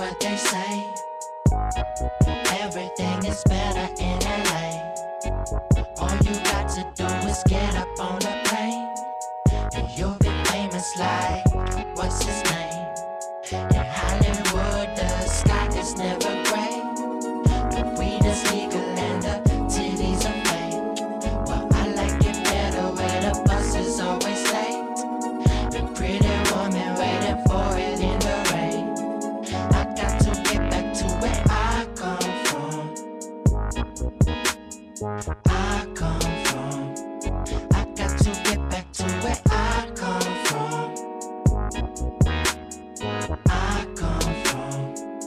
what they say. Everything is better in LA. All you got to do is get up on a plane, and you'll be famous like, what's his name? In Hollywood, the sky is never gray. The weed is legal and the titties are fake. Well, I like it better where the bus is always late. The pretty woman waiting for it in the rain. I got to get back to where I come from. I come from. I got to get back to where I come from. I come from.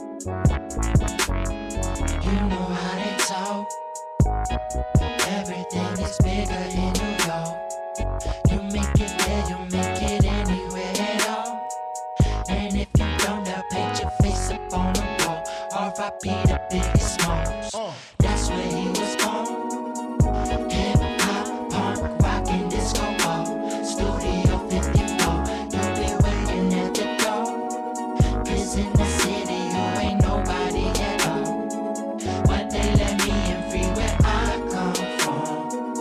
You know how they talk. Everything is bigger in New York. You make it there, you make it anywhere at all. And if you don't, they'll paint your face up on the wall. R.I.P. the Biggie Smalls. That's where he was born. Hip-hop, punk, rockin', disco ball. Studio 54, you'll be waiting at the door. 'Cause in the city, you ain't nobody at all. But they let me in free where I come from.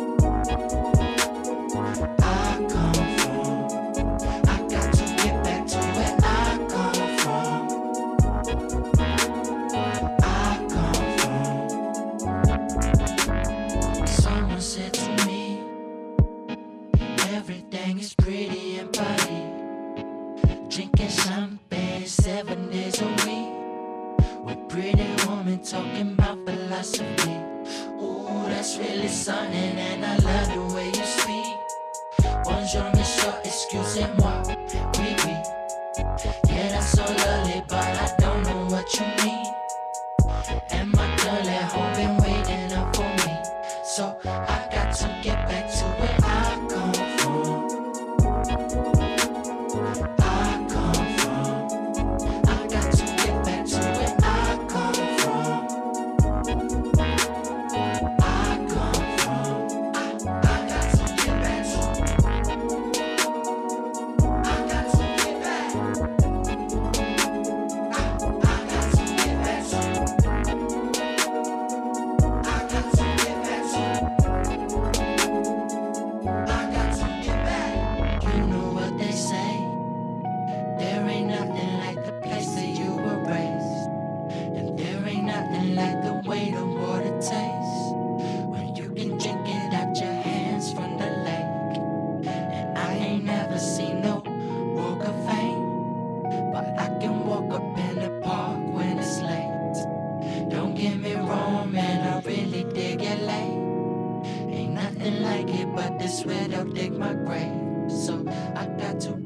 I come from. I got to get back to where I come from. I come from. Someone said to me, everything is pretty and party. Drinking champagne 7 days a week. With pretty women talking about philosophy. Ooh, that's really something, and I love the way you speak. Bonjour, monsieur, excusez-moi, oui, oui. Yeah, that's so lovely, but I don't know what you mean. And my girl at home been waiting up for me. So I got to get back to where I come from. I come from. I got to get back to where I come from. I come from. I got to get back to. I got to get back. I got to get back to. I got to get back to. I got to get back. You know what they say. There ain't nothing like the place that you were raised. And there ain't nothing like the way the water tastes. When you can drink it out your hands from the lake. And I ain't never seen no walk of fame, but I can walk up in the park when it's late. Don't get me wrong, man, I really dig LA. Ain't nothing like it, but this where they'll dig my grave. So I got to